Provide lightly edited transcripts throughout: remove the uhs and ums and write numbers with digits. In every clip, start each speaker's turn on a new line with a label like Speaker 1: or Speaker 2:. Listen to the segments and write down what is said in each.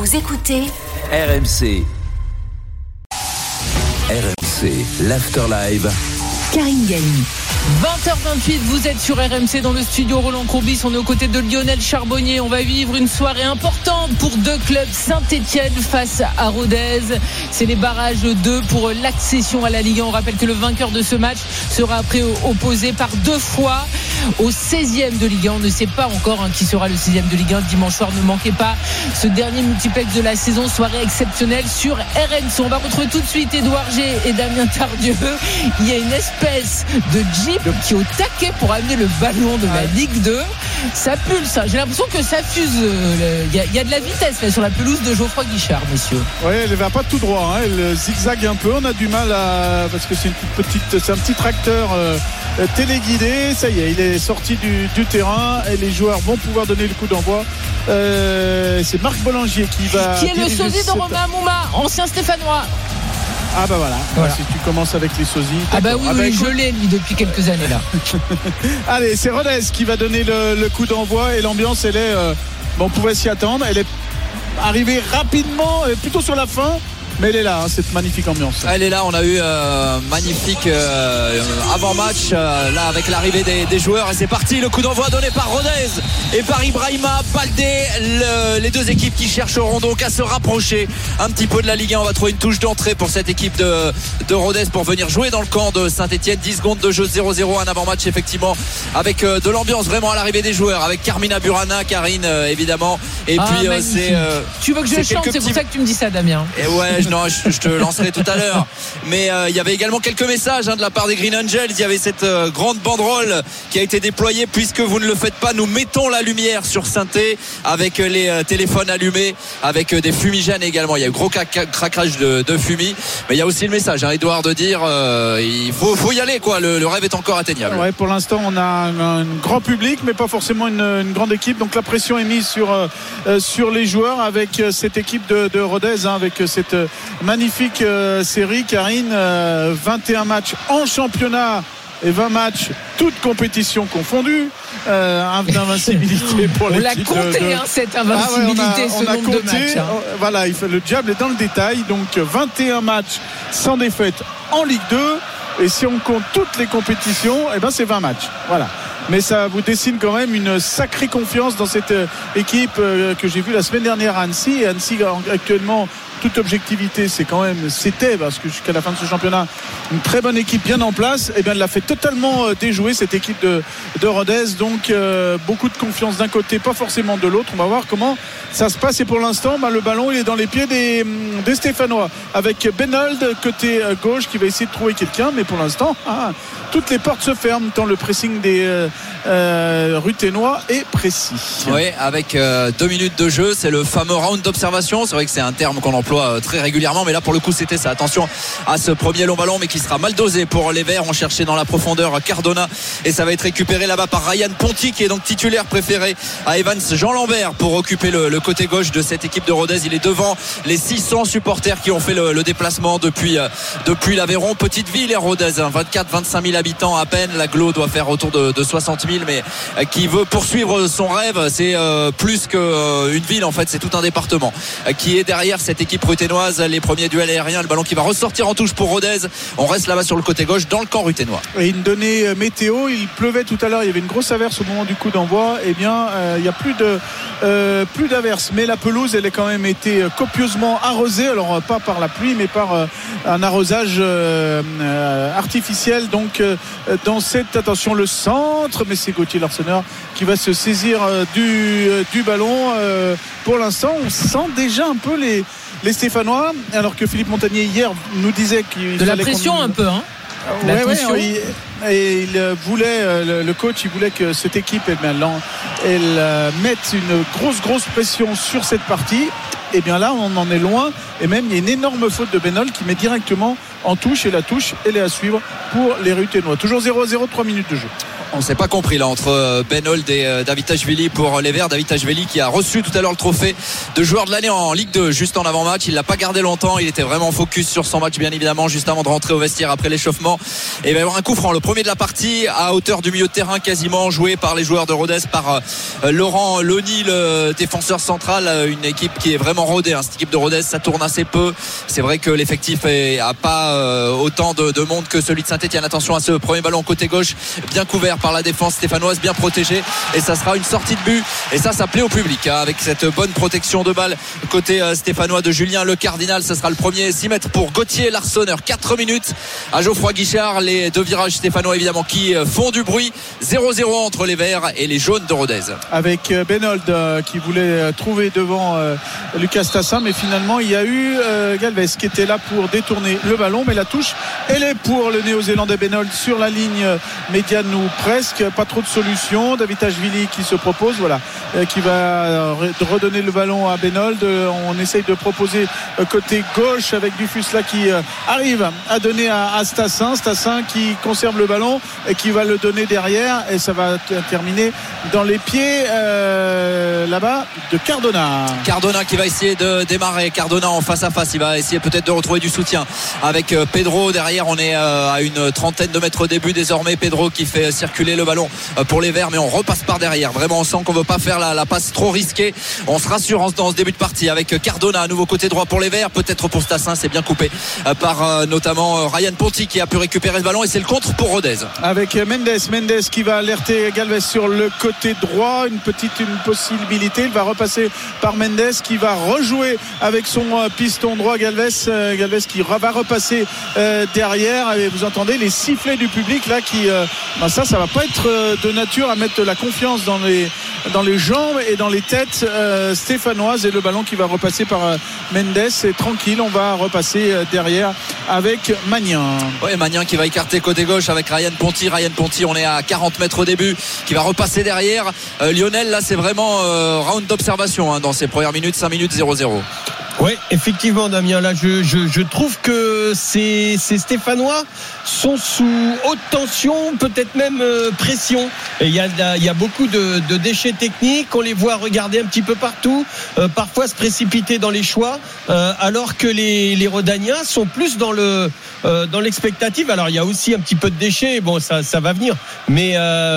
Speaker 1: Vous écoutez
Speaker 2: RMC. RMC, l'After Live.
Speaker 1: Karine Galli.
Speaker 3: 20h28, vous êtes sur RMC dans le studio Roland Courbis. On est aux côtés de Lionel Charbonnier. On va vivre une soirée importante pour deux clubs. Saint-Etienne face à Rodez. C'est les barrages 2 pour l'accession à la Ligue 1. On rappelle que le vainqueur de ce match sera après opposé par 2 fois au 16e de Ligue 1. On ne sait pas encore qui sera le 16e de Ligue 1 dimanche soir. Ne manquez pas ce dernier multiplex de la saison. Soirée exceptionnelle sur RMC. On va retrouver tout de suite Édouard G et Damien Tardieu. Il y a une espèce de Jeep qui est au taquet pour amener le ballon de la Ligue 2. Ça pulse. J'ai l'impression que ça fuse. Il y a de la vitesse là, sur la pelouse de Geoffroy Guichard, messieurs.
Speaker 4: Oui, elle ne va pas tout droit. Elle zigzague un peu. On a du mal parce que c'est un petit tracteur téléguidé. Ça y est, il est sorti du terrain et les joueurs vont pouvoir donner le coup d'envoi. C'est Marc Bollangier qui est
Speaker 3: le sosie de Romain Mouma, ancien Stéphanois.
Speaker 4: Ah bah voilà. Si tu commences avec les sosies.
Speaker 3: Ah bah oui, je l'ai lui depuis quelques années là.
Speaker 4: Allez, c'est Rodez qui va donner le coup d'envoi et l'ambiance elle est on pouvait s'y attendre. Elle est arrivée rapidement, plutôt sur la fin. Mais elle est là, cette magnifique ambiance.
Speaker 5: Elle est là, on a eu magnifique avant-match là avec l'arrivée des joueurs et c'est parti, le coup d'envoi donné par Rodez et par Ibrahima Baldé, les deux équipes qui chercheront donc à se rapprocher un petit peu de la Ligue 1. On va trouver une touche d'entrée pour cette équipe de Rodez pour venir jouer dans le camp de Saint-Etienne. 10 secondes de jeu, 0-0, un avant-match effectivement avec de l'ambiance vraiment à l'arrivée des joueurs, avec Carmina Burana, Karine évidemment, et puis c'est
Speaker 3: tu veux que je chante, c'est pour ça que tu me dis ça, Damien.
Speaker 5: Et ouais, non, je te lancerai tout à l'heure. Mais il y avait également quelques messages de la part des Green Angels. Il y avait cette grande banderole qui a été déployée. Puisque vous ne le faites pas, nous mettons la lumière sur Saint-Étienne avec les téléphones allumés, avec des fumigènes également. Il y a eu gros craquage de fumée. Mais il y a aussi le message, Edouard, de dire il faut y aller, quoi. Le rêve est encore atteignable.
Speaker 4: Ouais, pour l'instant, on a un grand public, mais pas forcément une grande équipe. Donc la pression est mise sur les joueurs avec cette équipe de Rodez, avec cette magnifique série, Karine. 21 matchs en championnat et 20 matchs toutes compétitions confondues. D'invincibilité pour l'équipe.
Speaker 3: On l'a compté, cette invincibilité, ce nombre de matchs.
Speaker 4: Voilà, le diable est dans le détail. Donc 21 matchs sans défaite en Ligue 2. Et si on compte toutes les compétitions, c'est 20 matchs. Voilà. Mais ça vous dessine quand même une sacrée confiance dans cette équipe que j'ai vue la semaine dernière à Annecy. Et Annecy, actuellement, toute objectivité, c'était parce que jusqu'à la fin de ce championnat, une très bonne équipe bien en place. Elle l'a fait totalement déjouer, cette équipe de Rodez. Donc beaucoup de confiance d'un côté, pas forcément de l'autre. On va voir comment ça se passe. Et pour l'instant, le ballon il est dans les pieds des Stéphanois, avec Benold côté gauche qui va essayer de trouver quelqu'un. Mais pour l'instant, toutes les portes se ferment tant le pressing des Ruthénois est précis.
Speaker 5: Oui, avec 2 minutes de jeu, c'est le fameux round d'observation. C'est vrai que c'est un terme qu'on emploie très régulièrement, mais là pour le coup c'était ça. Attention à ce premier long ballon, mais qui sera mal dosé pour les Verts. On cherchait dans la profondeur Cardona et ça va être récupéré là-bas par Ryan Ponty, qui est donc titulaire préféré à Evans Jean Lambert pour occuper le côté gauche de cette équipe de Rodez. Il est devant les 600 supporters qui ont fait le déplacement depuis l'Aveyron. Petite ville, Rodez, 24-25 000 habitants à peine. L'Aglo doit faire autour de 60 000, mais qui veut poursuivre son rêve. C'est plus qu'une ville en fait, c'est tout un département qui est derrière cette équipe ruthénoise. Les premiers duels aériens, le ballon qui va ressortir en touche pour Rodez. On reste là-bas sur le côté gauche dans le camp ruthénois.
Speaker 4: Et une donnée météo, il pleuvait tout à l'heure, il y avait une grosse averse au moment du coup d'envoi. Il n'y a plus d'averse, mais la pelouse elle a quand même été copieusement arrosée, alors pas par la pluie mais par un arrosage artificiel. Donc dans cette, attention, le centre, mais c'est Gauthier Larseneur qui va se saisir du ballon. Pour l'instant on sent déjà un peu les Stéphanois, alors que Philippe Montagnier hier nous disait qu'il
Speaker 3: de la pression un peu,
Speaker 4: et il voulait, le coach, il voulait que cette équipe elle mette une grosse pression sur cette partie. Et bien là on en est loin, et même il y a une énorme faute de Benold qui met directement en touche, et la touche elle est à suivre pour les Ruthénois. Toujours 0-0, 3 minutes de jeu.
Speaker 5: On s'est pas compris là entre Benold et Davitashvili pour les Verts. Davitashvili qui a reçu tout à l'heure le trophée de joueur de l'année en Ligue 2 juste en avant-match. Il l'a pas gardé longtemps, il était vraiment focus sur son match bien évidemment juste avant de rentrer au vestiaire après l'échauffement. Et il va y avoir un coup franc, le premier de la partie à hauteur du milieu de terrain quasiment, joué par les joueurs de Rodez, par Laurent Loni, le défenseur central. Une équipe qui est vraiment rodée, hein. Cette équipe de Rodez, ça tourne assez peu. C'est vrai que l'effectif a pas autant de monde que celui de Saint-Etienne. Attention à ce premier ballon côté gauche, bien couvert par la défense stéphanoise, bien protégé, et ça sera une sortie de but, et ça plaît au public, hein, avec cette bonne protection de balle côté stéphanois de Julien Le Cardinal. Ça sera le premier 6 mètres pour Gauthier Larsonneur. 4 minutes à Geoffroy Guichard. Les deux virages stéphanois évidemment qui font du bruit. 0-0 entre les Verts et les jaunes de Rodez, avec
Speaker 4: Benold qui voulait trouver devant Lucas Tassin, mais finalement il y a eu Galvez qui était là pour détourner le ballon, mais la touche elle est pour le néo-zélandais Benold sur la ligne médiane ou presque. Pas trop de solutions. Davitashvili qui se propose, qui va redonner le ballon à Benold. On essaye de proposer côté gauche avec Dufus là qui arrive à donner à Stassin qui conserve le ballon et qui va le donner derrière, et ça va terminer dans les pieds là-bas de Cardona qui va essayer de démarrer. Cardona en face à face, il va essayer peut-être de retrouver du soutien avec Pedro derrière. On est à une trentaine de mètres au début désormais. Pedro qui fait circuler le ballon pour les Verts, mais on repasse par derrière. Vraiment on sent qu'on veut pas faire la passe trop risquée. On se rassure dans ce début de partie avec Cardona à nouveau côté droit pour les Verts, peut-être pour Stassin. C'est bien coupé par notamment Ryan Ponti qui a pu récupérer ce ballon, et c'est le contre pour Rodez avec Mendes qui va alerter Galvez sur le côté droit. Une possibilité, il va repasser par Mendes qui va rejouer avec son piston droit. Galvez qui va repasser derrière, et vous entendez les sifflets du public là qui ça va pas être de nature à mettre de la confiance dans les jambes et dans les têtes stéphanoises. Et le ballon qui va repasser par Mendes, et tranquille, on va repasser derrière avec Magnin. Magnin qui va écarter côté gauche avec Ryan Ponti, on est à 40 mètres au début, qui va repasser derrière. Lionel, là c'est vraiment round d'observation, hein, dans ces premières minutes. 5 minutes 0-0.
Speaker 1: Oui, effectivement, Damien. Là, je trouve que ces Stéphanois sont sous haute tension, peut-être même pression. Et il y a beaucoup de déchets techniques. On les voit regarder un petit peu partout, parfois se précipiter dans les choix, alors que les Rodaniens sont plus dans l'expectative. Alors, il y a aussi un petit peu de déchets. Bon, ça va venir, mais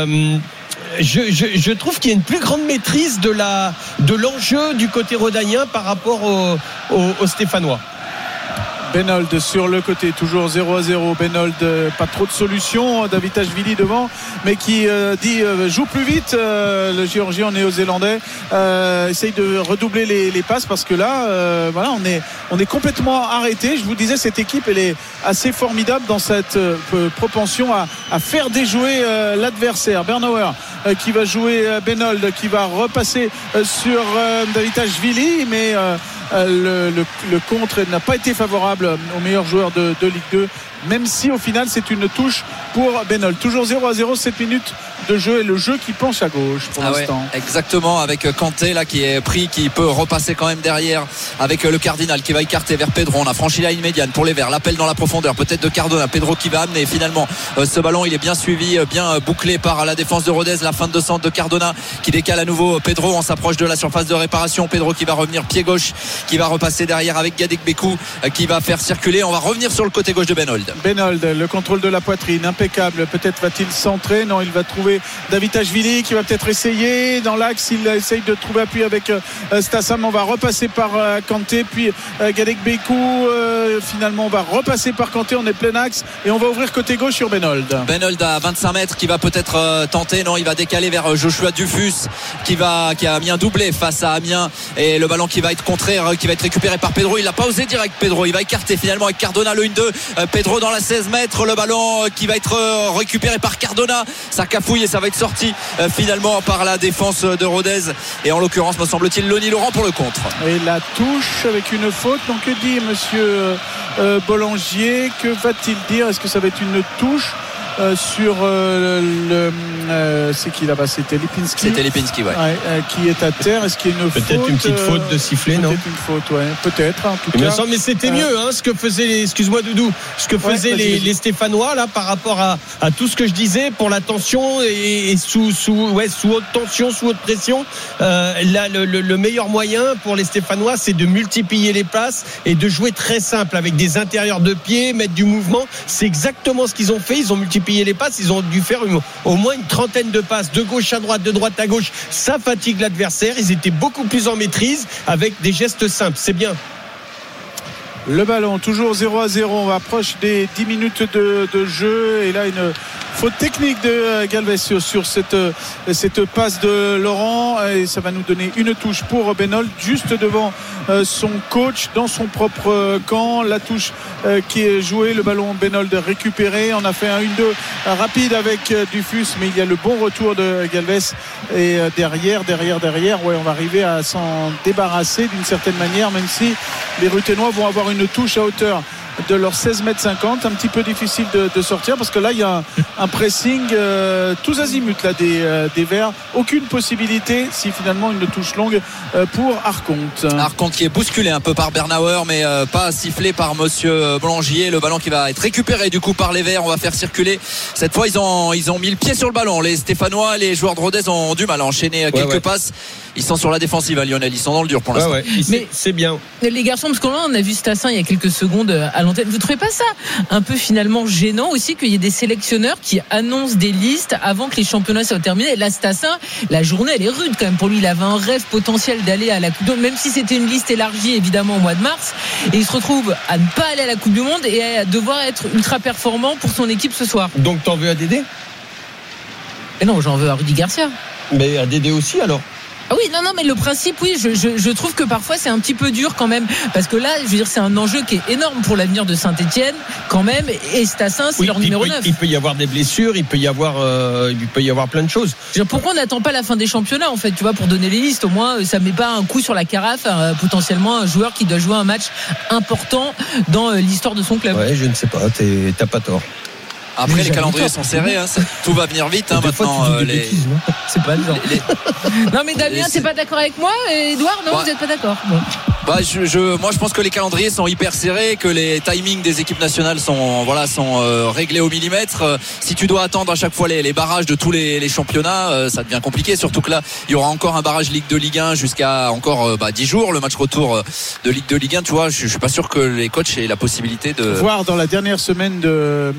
Speaker 1: je trouve qu'il y a une plus grande maîtrise de l'enjeu du côté rhodanien par rapport aux Stéphanois.
Speaker 4: Benold sur le côté, toujours 0-0. Benold, pas trop de solutions. Davitashvili devant, mais qui dit joue plus vite. Le Géorgien néo-zélandais essaye de redoubler les passes, parce que là on est complètement arrêté. Je vous disais, cette équipe elle est assez formidable dans cette propension à faire déjouer l'adversaire. Bernauer qui va jouer Benold, qui va repasser sur Davitashvili, mais le contre n'a pas été favorable au meilleur joueur de Ligue 2, même si au final c'est une touche pour Benold. Toujours 0-0, 7 minutes de jeu, et le jeu qui penche à gauche pour l'instant.
Speaker 5: Ouais, exactement, avec Kanté là qui est pris, qui peut repasser quand même derrière, avec le Cardinal qui va écarter vers Pedro. On a franchi la ligne médiane pour les Verts, l'appel dans la profondeur peut-être de Cardona. Pedro qui va amener finalement ce ballon, il est bien suivi, bien bouclé par la défense de Rodez. La fin de centre de Cardona qui décale à nouveau Pedro. On s'approche de la surface de réparation. Pedro qui va revenir pied gauche, qui va repasser derrière avec Gadek Bekou qui va faire circuler. On va revenir sur le côté gauche de Benold, le contrôle de la poitrine impeccable. Peut-être va-t-il centrer, non, il va trouver Davitashvili qui va peut-être essayer dans l'axe. Il essaye de trouver appui avec Stassam. On va repasser par Kanté, puis Gadek Bekou. Finalement on va repasser par Kanté. On est plein axe et on va ouvrir côté gauche sur Benold à 25 mètres qui va peut-être tenter, non, il va décaler vers Joshua Dufus qui a mis un doublé face à Amiens, et le ballon qui va être contraire, qui va être récupéré par Pedro. Il n'a pas osé direct, Pedro, il va écarter finalement avec Cardona le 1-2. Pedro dans la 16 mètres, le ballon qui va être récupéré par Cardona, ça cafouille et ça va être sorti finalement par la défense de Rodez, et en l'occurrence me semble-t-il Loni Laurent pour le contre.
Speaker 4: Et la touche avec une faute. Donc que dit monsieur Bollangier, que va-t-il dire? Est-ce que ça va être une touche? sur c'est qui là-bas, c'était Lipinski.
Speaker 5: C'était Lipinski, ouais.
Speaker 4: Qui est à terre. Est-ce qu'il y a une faute?
Speaker 1: Peut-être une petite faute de sifflet, non?
Speaker 4: Peut-être une faute, ouais. Peut-être, en tout cas.
Speaker 1: Il me semble, mais c'était mieux, ce que faisaient excuse-moi Doudou, ce que faisaient les Stéphanois là par rapport à tout ce que je disais pour la tension et sous haute tension, sous haute pression. Là, le meilleur moyen pour les Stéphanois, c'est de multiplier les passes et de jouer très simple avec des intérieurs de pied, mettre du mouvement. C'est exactement ce qu'ils ont fait. Ils ont multiplié les passes. Ils ont dû faire au moins une trentaine de passes de gauche à droite, de droite à gauche. Ça fatigue l'adversaire. Ils étaient beaucoup plus en maîtrise avec des gestes simples. C'est bien.
Speaker 4: Le ballon toujours 0-0, on va approcher des 10 minutes de jeu et là une faute technique de Galvez sur cette passe de Laurent et ça va nous donner une touche pour Benold juste devant son coach dans son propre camp. La touche qui est jouée, le ballon Benold récupéré. On a fait un 1-2 rapide avec Dufus, mais il y a le bon retour de Galvez et derrière on va arriver à s'en débarrasser d'une certaine manière, même si les Ruténois vont avoir une touche à hauteur de leurs 16,50 m, un petit peu difficile de sortir parce que là il y a un pressing tous azimuts là des Verts, aucune possibilité si finalement une touche longue pour Arconte
Speaker 5: qui est bousculé un peu par Bernauer mais pas sifflé par monsieur Blangier. Le ballon qui va être récupéré du coup par les Verts. On va faire circuler cette fois, ils ont mis le pied sur le ballon, les Stéphanois. Les joueurs de Rodez ont du mal à enchaîner quelques passes. Ils sont sur la défensive à Lionel, ils sont dans le dur pour l'instant.
Speaker 3: Mais
Speaker 1: c'est bien
Speaker 3: les garçons, parce qu'on a vu Stassin il y a quelques secondes à l'antenne. Vous trouvez pas ça un peu finalement gênant aussi qu'il y ait des sélectionneurs qui annoncent des listes avant que les championnats soient terminés? Là, Stassin, la journée elle est rude quand même pour lui. Il avait un rêve potentiel d'aller à la Coupe du Monde, même si c'était une liste élargie évidemment au mois de mars, et il se retrouve à ne pas aller à la Coupe du Monde et à devoir être ultra performant pour son équipe ce soir.
Speaker 1: Donc t'en veux à Dédé?
Speaker 3: Et non, j'en veux à Rudy Garcia.
Speaker 1: Mais à Dédé aussi alors?
Speaker 3: Ah oui, non, mais le principe, oui, je trouve que parfois c'est un petit peu dur quand même, parce que là, je veux dire, c'est un enjeu qui est énorme pour l'avenir de Saint-Etienne quand même, et Stassin, c'est leur numéro 9.
Speaker 1: Il peut y avoir des blessures, il peut y avoir plein de choses.
Speaker 3: Pourquoi on n'attend pas la fin des championnats en fait, tu vois, pour donner les listes? Au moins, ça met pas un coup sur la carafe potentiellement un joueur qui doit jouer un match important dans l'histoire de son club.
Speaker 1: Ouais, je ne sais pas, t'as pas tort.
Speaker 5: Après les calendriers sont serrés, tout va venir vite maintenant.
Speaker 3: C'est pas le genre. Non mais Damien, t'es pas d'accord avec moi? Edouard, non, vous n'êtes pas d'accord? Bon.
Speaker 5: Moi je pense que les calendriers sont hyper serrés, que les timings des équipes nationales sont réglés au millimètre. Si tu dois attendre à chaque fois les barrages de tous les championnats, ça devient compliqué, surtout que là il y aura encore un barrage Ligue 2 Ligue 1 jusqu'à encore 10 jours, le match retour de Ligue 2 Ligue 1. Tu vois, je suis pas sûr que les coachs aient la possibilité de
Speaker 4: voir dans la dernière semaine de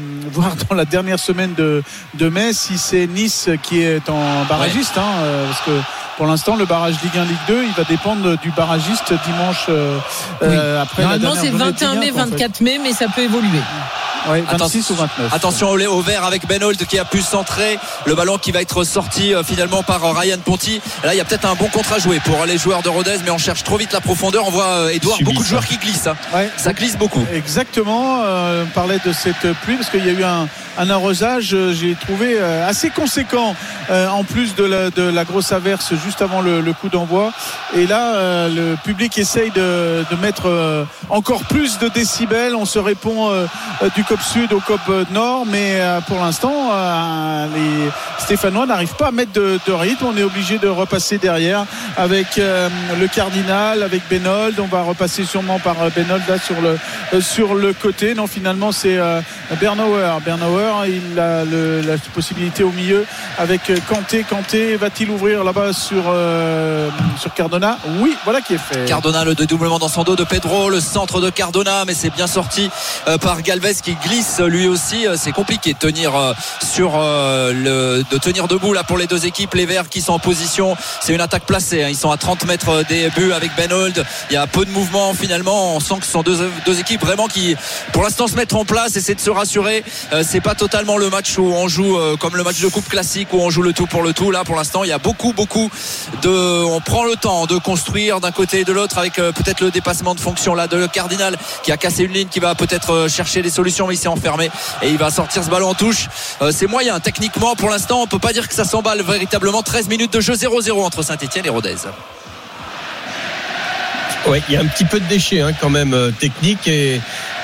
Speaker 4: mai si c'est Nice qui est en barragiste, parce que pour l'instant le barrage Ligue 1 Ligue 2 il va dépendre du barragiste dimanche après.
Speaker 3: Normalement c'est 21 mai 24 mai, mais ça peut évoluer.
Speaker 4: Ouais, 26 ou 29.
Speaker 5: Attention au vert avec Benold qui a pu centrer le ballon qui va être sorti finalement par Ryan Ponty. Là il y a peut-être un bon contre à jouer pour les joueurs de Rodez, mais on cherche trop vite la profondeur. On voit Edouard, beaucoup de joueurs qui glissent. Ça glisse beaucoup.
Speaker 4: Exactement. On parlait de cette pluie parce qu'il y a eu un arrosage, j'ai trouvé assez conséquent en plus de la grosse averse juste avant le coup d'envoi. Et là le public essaye de mettre encore plus de décibels. On se répond du COP Sud au COP Nord, mais pour l'instant les Stéphanois n'arrivent pas à mettre de rythme. On est obligé de repasser derrière avec le Cardinal, avec Benold. On va repasser sûrement par Benold là sur le côté. Non, finalement c'est Bernauer, il a la possibilité au milieu avec Kanté va-t-il ouvrir là-bas sur Cardona? Oui, voilà qui est fait.
Speaker 5: Cardona, le dédoublement dans son dos de Pedro, le centre de Cardona, mais c'est bien sorti par Galvez qui glisse lui aussi. C'est compliqué de tenir de tenir debout là pour les deux équipes. Les Verts qui sont en position, c'est une attaque placée, ils sont à 30 mètres des buts avec Benold. Il y a peu de mouvement finalement. On sent que ce sont deux équipes vraiment qui pour l'instant se mettent en place, essaient de se rassurer. C'est pas totalement le match où on joue comme le match de coupe classique où on joue le tout pour le tout. Là pour l'instant il y a beaucoup on prend le temps de construire d'un côté et de l'autre avec peut-être le dépassement de fonction là de le Cardinal qui a cassé une ligne, qui va peut-être chercher des solutions, mais il s'est enfermé et il va sortir ce ballon en touche. C'est moyen techniquement pour l'instant, on peut pas dire que ça s'emballe véritablement. 13 minutes de jeu, 0-0 entre Saint-Etienne et Rodez.
Speaker 1: Ouais, il y a un petit peu de déchet quand même technique et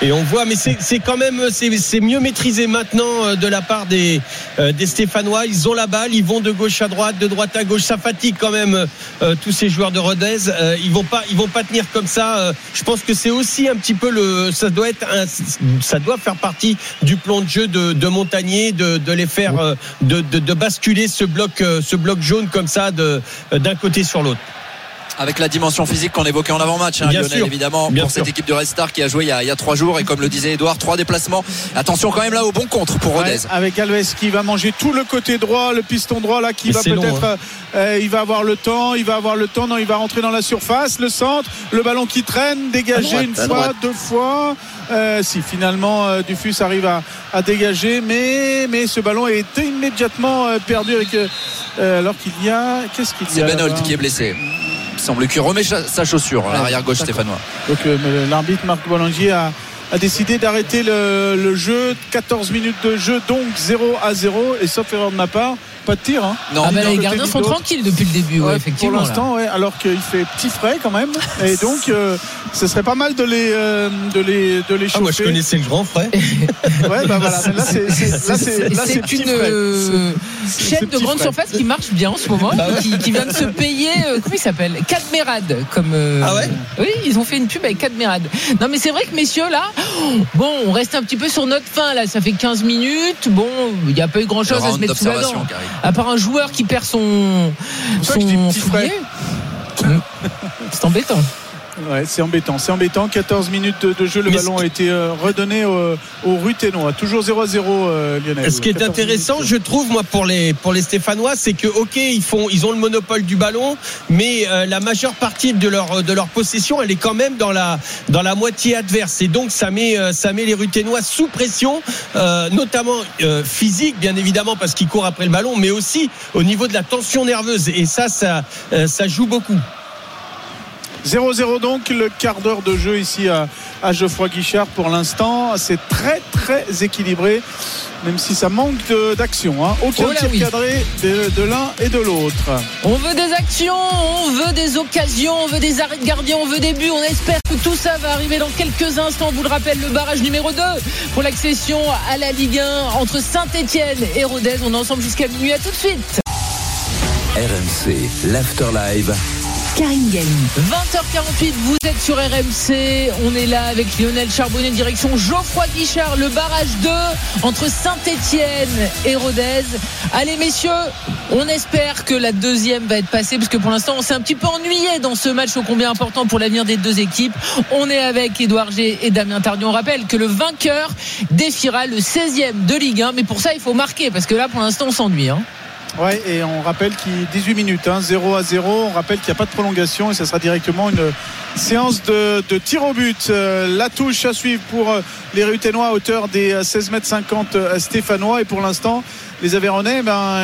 Speaker 1: Et on voit, mais c'est quand même c'est mieux maîtrisé maintenant de la part des Stéphanois. Ils ont la balle, ils vont de gauche à droite, de droite à gauche. Ça fatigue quand même tous ces joueurs de Rodez. Ils vont pas tenir comme ça. Je pense que c'est aussi un petit peu ça doit faire partie du plan de jeu de Montagnier, de les faire de basculer ce bloc jaune comme ça d'un côté sur l'autre.
Speaker 5: Avec la dimension physique qu'on évoquait en avant-match, Lionel,
Speaker 1: sûr,
Speaker 5: évidemment, pour cette équipe de Red Star qui a joué il y a 3 jours. Et comme le disait Edouard, 3 déplacements. Attention quand même là au bon contre pour Rodez.
Speaker 4: Avec Alves qui va manger tout le côté droit, le piston droit là qui va peut-être il va avoir le temps, non, il va rentrer dans la surface, le centre, le ballon qui traîne, dégagé une fois, 2 fois. Si finalement Dufus arrive à dégager, mais ce ballon est immédiatement perdu avec alors qu'il y a
Speaker 5: c'est Benold qui est blessé. Il semble qu'il remet sa chaussure à l'arrière gauche stéphanois.
Speaker 4: Donc l'arbitre Marc Bollangier a décidé d'arrêter le jeu. 14 minutes de jeu, donc 0-0, et sauf erreur de ma part, pas de tir.
Speaker 5: Non.
Speaker 3: Les gardiens sont tranquilles depuis le début, effectivement.
Speaker 4: Pour l'instant, alors qu'il fait petit frais quand même. Et donc, ce serait pas mal de les chauffer.
Speaker 1: Moi, je connaissais le grand frais.
Speaker 4: Ouais, bah voilà. Là, c'est
Speaker 3: une chaîne de grande surface qui marche bien en ce moment, qui vient de se payer. Comment il s'appelle? Cadmerade.
Speaker 1: Ah ouais?
Speaker 3: Oui, ils ont fait une pub avec Cadmerade. Non, mais c'est vrai que messieurs, là, on reste un petit peu sur notre fin. Là, ça fait 15 minutes. Bon, il n'y a pas eu grand chose à se mettre sous la dent. À part un joueur qui perd son soulier. C'est embêtant.
Speaker 4: Ouais, c'est embêtant. 14 minutes de jeu, le ballon a été redonné au Ruthénois. Toujours 0-0, Lionel.
Speaker 1: Ce qui est intéressant, je trouve, moi, pour les Stéphanois, c'est que ils ont le monopole du ballon, mais la majeure partie de leur possession, elle est quand même dans la moitié adverse. Et donc ça met les Ruthénois sous pression, notamment physique, bien évidemment, parce qu'ils courent après le ballon, mais aussi au niveau de la tension nerveuse. Et ça joue beaucoup.
Speaker 4: 0-0 donc, le quart d'heure de jeu ici à Geoffroy Guichard. Pour l'instant, c'est très très équilibré, même si ça manque d'action. Aucun tir cadré de l'un et de l'autre.
Speaker 3: On veut des actions, on veut des occasions, on veut des arrêts de gardien, on veut des buts. On espère que tout ça va arriver dans quelques instants. On vous le rappelle, le barrage numéro 2 pour l'accession à la Ligue 1 entre Saint-Etienne et Rodez. On est ensemble jusqu'à minuit. À tout de suite.
Speaker 2: RMC, l'After Live.
Speaker 3: Karine Galli. 20h48, vous êtes sur RMC. On est là avec Lionel Charbonnier, direction Geoffroy Guichard. Le barrage 2 entre Saint-Etienne et Rodez. Allez messieurs, on espère que la deuxième va être passée, parce que pour l'instant on s'est un petit peu ennuyé dans ce match ô combien important pour l'avenir des deux équipes. On est avec Édouard G et Damien Tardieu. On rappelle que le vainqueur défiera le 16e de Ligue 1, mais pour ça il faut marquer, parce que là pour l'instant on s'ennuie.
Speaker 4: Ouais, et on rappelle qu'il y a 18 minutes, 0-0. On rappelle qu'il n'y a pas de prolongation et ça sera directement une séance de tir au but. La touche à suivre pour les Ruthénois à hauteur des 16,50 m stéphanois. Et pour l'instant, les Aveyronnais,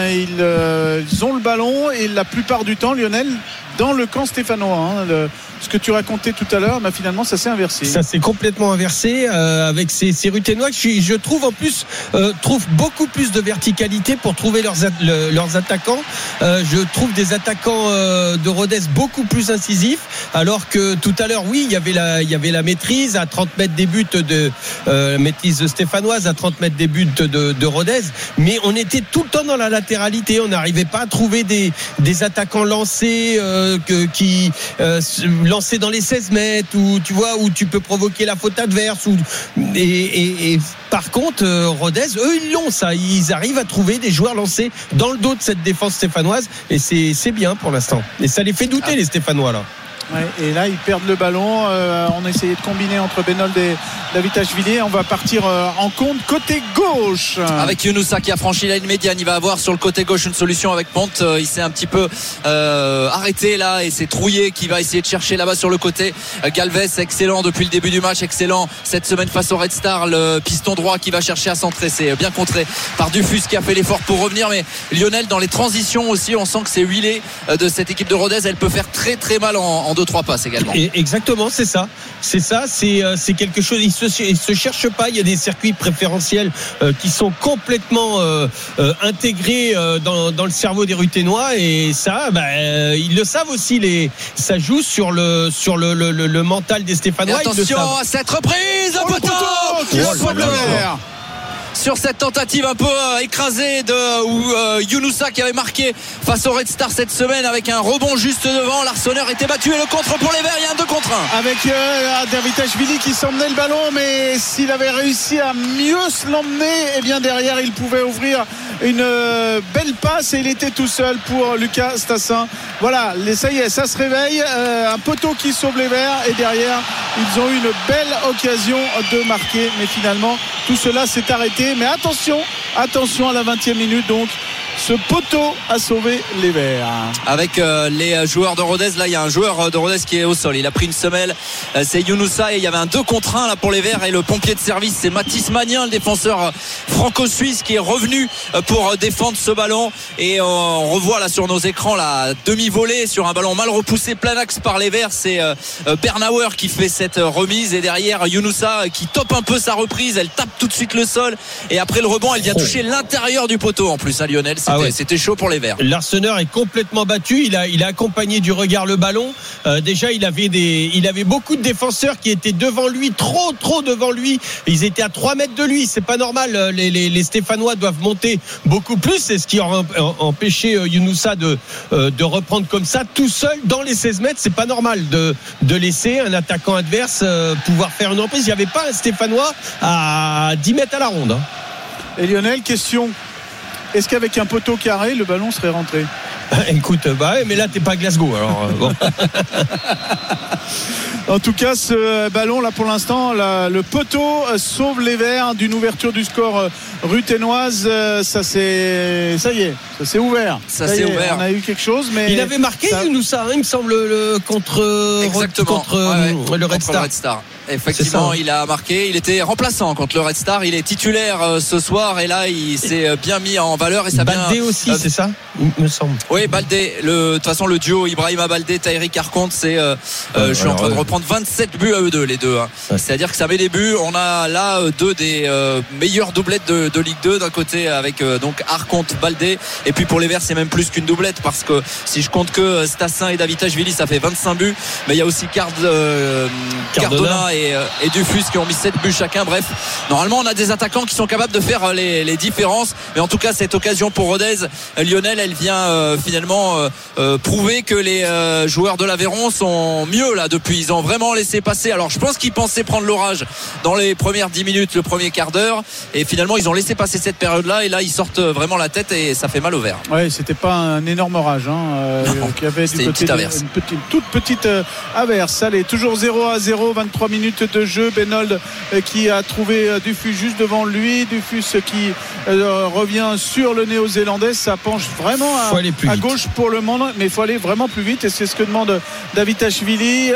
Speaker 4: ils ont le ballon et la plupart du temps, Lionel, dans le camp stéphanois. Ce que tu racontais tout à l'heure, finalement ça s'est inversé.
Speaker 1: Ça s'est complètement inversé avec ces Ruthénois qui, je trouve, en plus trouvent beaucoup plus de verticalité pour trouver leurs attaquants. Je trouve des attaquants de Rodez beaucoup plus incisifs, alors que tout à l'heure, oui, il y avait la maîtrise à 30 mètres des buts de maîtrise stéphanoise, à 30 mètres des buts de Rodez, mais on était tout le temps dans la latéralité. On n'arrivait pas à trouver des attaquants lancés qui lancé dans les 16 mètres, où tu peux provoquer la faute adverse, et par contre Rodez, eux ils l'ont ça, ils arrivent à trouver des joueurs lancés dans le dos de cette défense stéphanoise, et c'est bien pour l'instant, et ça les fait douter les Stéphanois là.
Speaker 4: Ouais, et là ils perdent le ballon. On a essayé de combiner entre Benold et Davitashvili. On va partir en compte côté gauche
Speaker 5: avec Younoussa qui a franchi la ligne médiane. Il va avoir sur le côté gauche une solution avec Ponte. Il s'est un petit peu arrêté là, et c'est Trouillet qui va essayer de chercher là-bas sur le côté. Galvez, excellent depuis le début du match, excellent cette semaine face au Red Star. Le piston droit qui va chercher à centrer, c'est bien contré par Dufus qui a fait l'effort pour revenir, mais Lionel, dans les transitions aussi, on sent que c'est huilé de cette équipe de Rodez. Elle peut faire très très mal en en 2-3 passes également.
Speaker 1: Et exactement, c'est ça. C'est quelque chose. Il se cherche pas. Il y a des circuits préférentiels qui sont complètement intégrés dans le cerveau des Ruténois, et ça, ils le savent aussi. Ça joue sur le mental des Stéphanois.
Speaker 5: Et attention à cette reprise, un poteau qui sur cette tentative un peu écrasée de Younoussa qui avait marqué face au Red Star cette semaine avec un rebond juste devant. L'Arseneur était battu et le contre pour les Verts. Il y a un 2 contre 1
Speaker 4: avec Davitashvili qui s'emmenait le ballon, mais s'il avait réussi à mieux se l'emmener, et bien derrière il pouvait ouvrir une belle passe et il était tout seul pour Lucas Stassin. Voilà, ça y est, ça se réveille. Un poteau qui sauve les Verts, et derrière ils ont eu une belle occasion de marquer, mais finalement tout cela s'est arrêté. Mais attention à la 20e minute, donc ce poteau a sauvé les Verts.
Speaker 5: Avec les joueurs de Rodez, là il y a un joueur de Rodez qui est au sol, il a pris une semelle, c'est Younoussa, et il y avait un 2 contre 1 là pour les Verts, et le pompier de service c'est Mathis Magnin, le défenseur franco-suisse, qui est revenu pour défendre ce ballon. Et on revoit là sur nos écrans la demi-volée sur un ballon mal repoussé plein axe par les Verts. C'est Bernauer qui fait cette remise, et derrière Younoussa qui tope un peu sa reprise, elle tape tout de suite le sol, et après le rebond elle vient toucher l'intérieur du poteau en plus, hein, Lionel. C'était chaud pour les Verts.
Speaker 1: L'Arseneur est complètement battu. Il a accompagné du regard le ballon. Déjà, il avait beaucoup de défenseurs qui étaient devant lui, trop devant lui. Ils étaient à 3 mètres de lui. C'est pas normal. Les Stéphanois doivent monter beaucoup plus. C'est ce qui aurait empêché Younoussa de reprendre comme ça, tout seul dans les 16 mètres. C'est pas normal de laisser un attaquant adverse pouvoir faire une reprise. Il n'y avait pas un Stéphanois à 10 mètres à la ronde.
Speaker 4: Et Lionel, question: est-ce qu'avec un poteau carré, le ballon serait rentré?
Speaker 1: Écoute, mais là t'es pas à Glasgow, alors bon.
Speaker 4: En tout cas, ce ballon là pour l'instant, le poteau sauve les Verts d'une ouverture du score ruténoise. Ça y est, ça s'est ouvert.
Speaker 5: Ça s'est ouvert.
Speaker 4: On a eu quelque chose, mais
Speaker 1: il avait marqué Younoussa, il me semble, contre le Red Star.
Speaker 5: Effectivement, il a marqué. Il était remplaçant contre le Red Star. Il est titulaire ce soir, et là il s'est bien mis en valeur, et ça
Speaker 1: Baldé aussi, c'est ça, il me semble.
Speaker 5: Oui, Baldé. De toute façon, le duo Ibrahima Baldé, Taïrik Arconte, c'est je suis en train de reprendre 27 buts à eux deux, les deux. Hein. Ouais. C'est-à-dire que ça met des buts. On a là deux des meilleures doublettes de Ligue 2 d'un côté, avec donc Arconte, Baldé, et puis pour les Verts c'est même plus qu'une doublette, parce que si je compte que Stassin et Davitashvili, ça fait 25 buts, mais il y a aussi Cardona et Dufus qui ont mis 7 buts chacun. Bref, normalement on a des attaquants qui sont capables de faire les différences, mais en tout cas cette occasion pour Rodez, Lionel, elle vient finalement prouver que les joueurs de l'Aveyron sont mieux là depuis. Ils ont vraiment laissé passer. Alors je pense qu'ils pensaient prendre l'orage dans les premières 10 minutes, le premier quart d'heure, et finalement ils ont laissé passer cette période là, et là ils sortent vraiment la tête, et ça fait mal au Vert.
Speaker 4: Ouais, c'était pas un énorme orage qu'il y avait du côté,
Speaker 5: une petite averse,
Speaker 4: une toute petite averse. Allez, toujours 0-0, 23 minutes de jeu. Benold qui a trouvé Dufus juste devant lui. Dufus qui revient sur le Néo-Zélandais. Ça penche vraiment à gauche pour le monde, mais il faut aller vraiment plus vite, et c'est ce que demande Davitashvili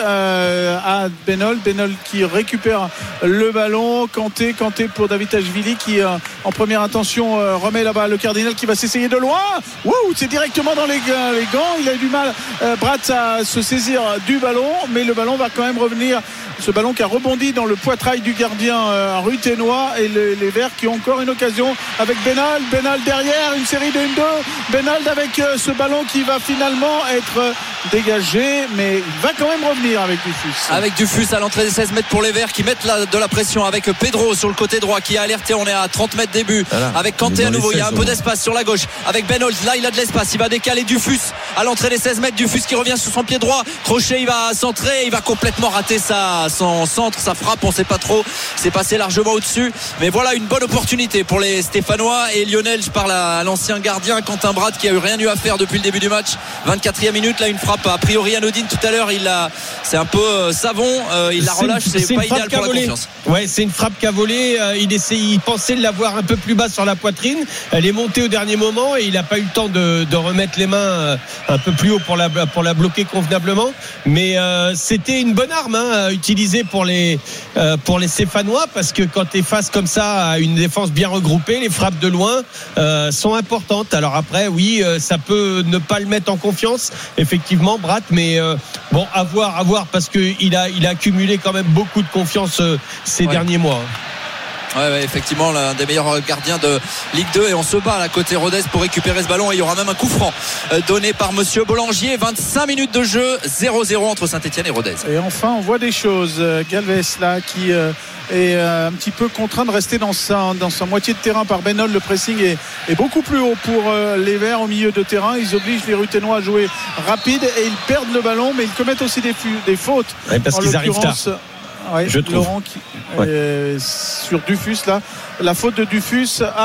Speaker 4: à Benold. Benold qui récupère le ballon. Kanté pour Davitashvili qui en première intention remet là-bas le Cardinal, qui va s'essayer de loin. Wouh, c'est directement dans les gants. Il a eu du mal, Bratz, à se saisir du ballon, mais le ballon va quand même revenir. Ce ballon qui a rebondi dans le poitrail du gardien ruténois, et les Verts qui ont encore une occasion avec Benold derrière, une série de 1-2. Benold avec ce ballon qui va finalement être dégagé, mais il va quand même revenir avec
Speaker 5: Dufus à l'entrée des 16 mètres pour les Verts, qui mettent de la pression, avec Pedro sur le côté droit qui a alerté. On est à 30 mètres des buts, avec Kanté à nouveau. Il y a un peu d'espace sur la gauche avec Benold. Là il a de l'espace, il va décaler Dufus à l'entrée des 16 mètres. Dufus qui revient sur son pied droit, crochet, il va centrer, il va complètement rater son centre, sa frappe, on sait pas trop, c'est passé largement au-dessus, mais voilà une bonne opportunité pour les Stéphanois. Et Lionel, je parle à l'ancien gardien Quentin Brad, qui a eu rien eu à faire depuis le début du match. 24e minute, là une frappe a priori anodine tout à l'heure, c'est un peu savon, il la relâche, c'est pas idéal pour la confiance.
Speaker 1: Ouais, c'est une frappe qu'a volé, il pensait l'avoir un peu plus bas sur la poitrine, elle est montée au dernier moment, et il n'a pas eu le temps de remettre les mains un peu plus haut pour la bloquer convenablement, mais c'était une bonne arme utilisée pour les Stéphanois, parce que quand tu es face comme ça à une défense bien regroupée, les frappes de loin sont importantes. Alors après, oui, ça peut ne pas le mettre en confiance, effectivement, effectivement, Brat, mais bon, à voir, parce qu'il a accumulé quand même beaucoup de confiance ces derniers mois.
Speaker 5: Ouais, effectivement, l'un des meilleurs gardiens de Ligue 2, et on se bat à côté Rodez pour récupérer ce ballon, et il y aura même un coup franc donné par monsieur Bollangier. 25 minutes de jeu, 0-0 entre Saint-Etienne et Rodez.
Speaker 4: Et enfin, on voit des choses. Galvez là qui est un petit peu contraint de rester dans sa moitié de terrain par Benol. Le pressing est beaucoup plus haut pour les Verts au milieu de terrain. Ils obligent les Ruténois à jouer rapide et ils perdent le ballon, mais ils commettent aussi des fautes.
Speaker 1: Ouais, parce qu'ils arrivent tard.
Speaker 4: Ouais,
Speaker 1: je trouve.
Speaker 4: Laurent sur Dufus là, la faute de Dufus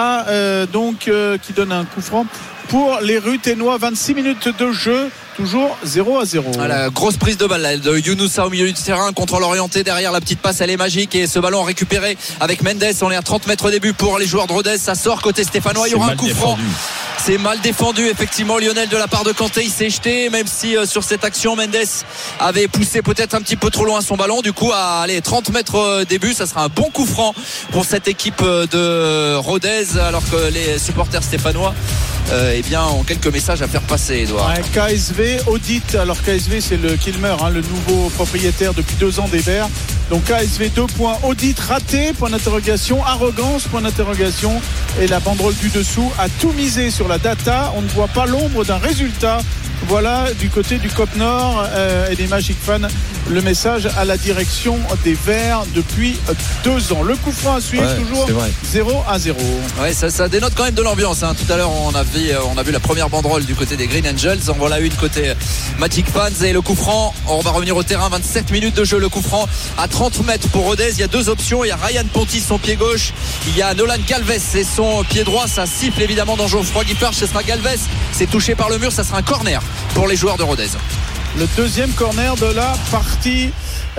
Speaker 4: qui donne un coup franc pour les Ruténois. 26 minutes de jeu, toujours 0-0.
Speaker 5: La grosse prise de balle là, de Younoussa au milieu du terrain, contrôle orienté derrière, la petite passe elle est magique, et ce ballon récupéré avec Mendes. On est à 30 mètres des buts pour les joueurs de Rodez. Ça sort côté stéphanois, il y aura un coup franc. C'est mal défendu effectivement, Lionel, de la part de Kanté. Il s'est jeté, même si sur cette action Mendes avait poussé peut-être un petit peu trop loin son ballon. Du coup, à 30 mètres des buts, ça sera un bon coup franc pour cette équipe de Rodez, alors que les supporters stéphanois ont quelques messages à faire passer, Edouard.
Speaker 4: KSV audite. Alors KSV, c'est le Kilmer, le nouveau propriétaire depuis 2 ans des Verts. Donc KSV 2 points, audit raté, point d'interrogation, arrogance, point d'interrogation, et la banderole du dessous a tout misé sur la data. On ne voit pas l'ombre d'un résultat. Voilà, du côté du COP Nord et des Magic Fans, le message à la direction des Verts depuis 2 ans. Le coup franc à suivre, toujours 0-0.
Speaker 5: Ouais, ça dénote quand même de l'ambiance. Tout à l'heure, on a vu la première banderole du côté des Green Angels. En voilà une côté Magic Fans, et le coup franc. On va revenir au terrain. 27 minutes de jeu. Le coup franc à 30 mètres pour Rodez. Il y a 2 options. Il y a Ryan Ponti, son pied gauche. Il y a Nolan Galvez et son pied droit. Ça siffle évidemment dans Geoffroy Guiffard. Ce sera Galvez. C'est touché par le mur. Ça sera un corner pour les joueurs de Rodez.
Speaker 4: Le deuxième corner de la partie.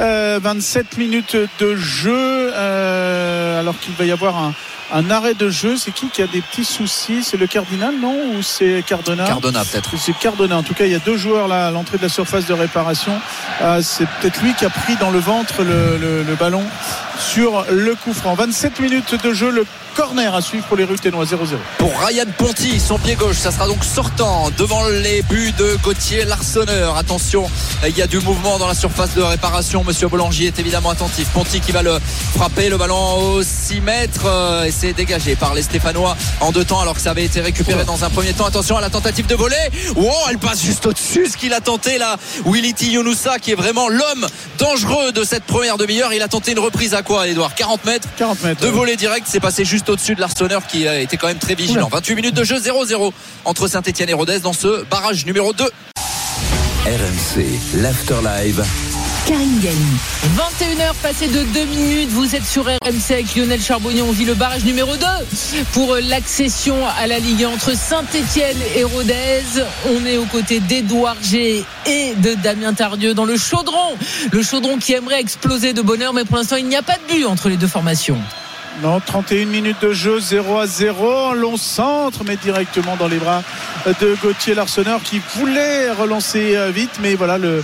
Speaker 4: 27 minutes de jeu, alors qu'il va y avoir un arrêt de jeu. C'est qui a des petits soucis? C'est le Cardinal, non? Ou c'est Cardona?
Speaker 5: Cardona peut-être.
Speaker 4: C'est Cardona. En tout cas, il y a 2 joueurs là à l'entrée de la surface de réparation. C'est peut-être lui qui a pris dans le ventre le ballon sur le coup franc. 27 minutes de jeu, le corner à suivre pour les Ruténois. 0-0
Speaker 5: pour Ryan Ponti, son pied gauche. Ça sera donc sortant devant les buts de Gauthier Larsonneur. Attention, il y a du mouvement dans la surface de réparation. Monsieur Bollangier est évidemment attentif. Ponti qui va le frapper, le ballon au 6 mètres, et c'est dégagé par les Stéphanois en 2 temps, alors que ça avait été récupéré dans un premier temps. Attention à la tentative de volée. Elle passe juste au-dessus. Ce qu'il a tenté là, Wility Younoussa, qui est vraiment l'homme dangereux de cette première demi-heure. Il a tenté une reprise à quoi, Edouard? 40 mètres de volée direct. C'est passé juste au-dessus de Larsonneur, qui a été quand même très vigilant. 28 minutes de jeu, 0-0 entre Saint-Etienne et Rodez dans ce barrage numéro 2.
Speaker 2: RMC, l'After Live.
Speaker 3: Karine Galli. 21h passées de 2 minutes. Vous êtes sur RMC avec Lionel Charbonnier. On vit le barrage numéro 2 pour l'accession à la Ligue 1 entre Saint-Etienne et Rodez. On est aux côtés d'Edouard G et de Damien Tardieu dans le chaudron. Le chaudron qui aimerait exploser de bonheur, mais pour l'instant, il n'y a pas de but entre les 2 formations.
Speaker 4: Non, 31 minutes de jeu, 0-0. Un long centre, mais directement dans les bras de Gauthier Larsonneur, qui voulait relancer vite, mais voilà le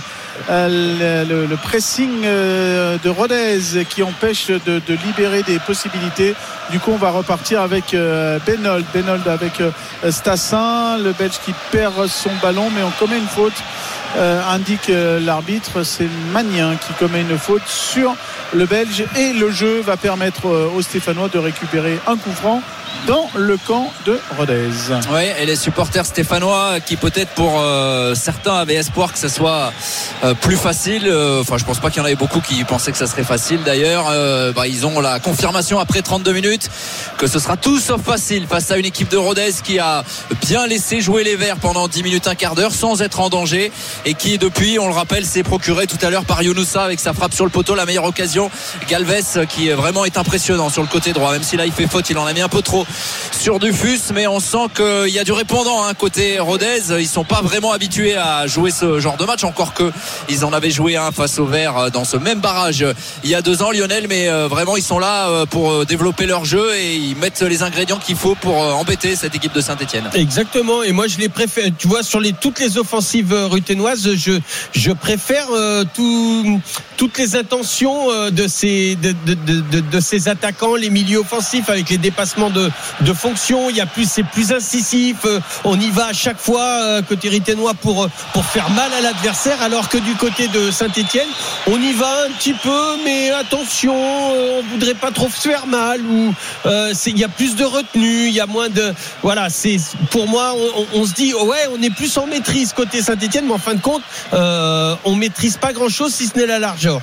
Speaker 4: pressing de Rodez qui empêche de libérer des possibilités. Du coup, on va repartir avec Benold avec Stassin, le Belge qui perd son ballon, mais on commet une faute. Indique l'arbitre, c'est Magnin qui commet une faute sur le Belge, et le jeu va permettre aux Stéphanois de récupérer un coup franc dans le camp de Rodez.
Speaker 5: Oui, et les supporters stéphanois qui peut-être pour certains avaient espoir que ça soit plus facile. Je pense pas qu'il y en avait beaucoup qui pensaient que ça serait facile d'ailleurs. Ils ont la confirmation après 32 minutes que ce sera tout sauf facile face à une équipe de Rodez qui a bien laissé jouer les Verts pendant 10 minutes, un quart d'heure sans être en danger, et qui depuis, on le rappelle, s'est procuré tout à l'heure par Younoussa avec sa frappe sur le poteau la meilleure occasion. Galvez qui vraiment est impressionnant sur le côté droit, même si là il fait faute, il en a mis un peu trop sur Dufus, mais on sent qu'il y a du répondant côté Rodez. Ils sont pas vraiment habitués à jouer ce genre de match, encore que ils en avaient joué un face aux Verts dans ce même barrage il y a 2 ans, Lionel, mais vraiment ils sont là pour développer leur jeu, et ils mettent les ingrédients qu'il faut pour embêter cette équipe de Saint-Etienne.
Speaker 1: Exactement, et moi je les préfère, tu vois, sur toutes les offensives ruténoises, je préfère toutes les intentions de ces attaquants, les milieux offensifs avec les dépassements de fonction. C'est plus incisif. On y va à chaque fois côté Rithénois pour faire mal à l'adversaire, alors que du côté de Saint-Etienne, on y va un petit peu, mais attention, on voudrait pas trop se faire mal, ou il y a plus de retenue, il y a moins de, voilà, c'est, pour moi, on se dit, ouais, on est plus en maîtrise côté Saint-Etienne, mais en fin de compte, on maîtrise pas grand chose si ce n'est la largeur.